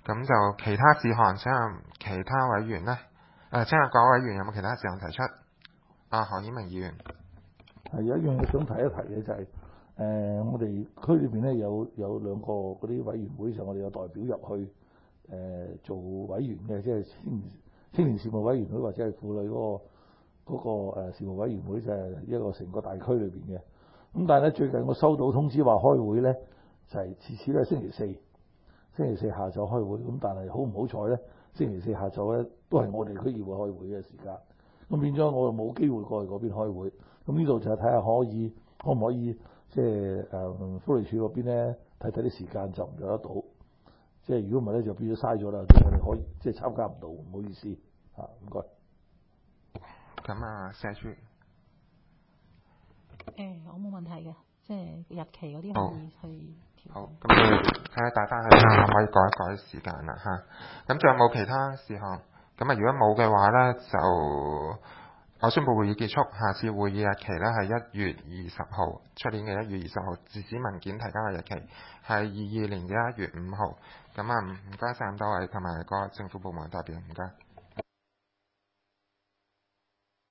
咁就其他事項，請問其他委員呢？請問各位委員有冇其他事項提出？何顯明議員。 係有一樣嘢想提一提嘅就係、我哋區裏邊咧有兩個嗰啲委員會，就我哋有代表入去做委員嘅，即係青年事務委員會或者係婦女嗰個事務委員會，就係一個成個大區裏邊嘅。咁但係咧最近我收到通知話開會咧，就係次次都係星期四下晝開會。咁但係好唔好彩咧？星期四下晝咧都係我哋區議會開會嘅時間，咁變咗我就冇機會過去嗰邊開會。咁呢度就睇下可唔可以即係福利署嗰邊咧睇啲時間就唔做得到。即係如果唔係咧就變咗嘥咗啦，我哋可以即係參加唔到，唔好意思嚇，唔該。 咁社署。 我冇問題嘅，即係日期嗰啲可以去調。 好，咁你睇下帶翻去睇下可唔可以改一改時間啦嚇。咁仲有冇其他事項？咁如果冇嘅話咧，就我宣佈會議結束。下次會議日期咧係1月20號，出年嘅1月20號。截止文件提交嘅日期係22年嘅1月5號。咁唔該曬咁多位同埋個政府部門代表，唔該。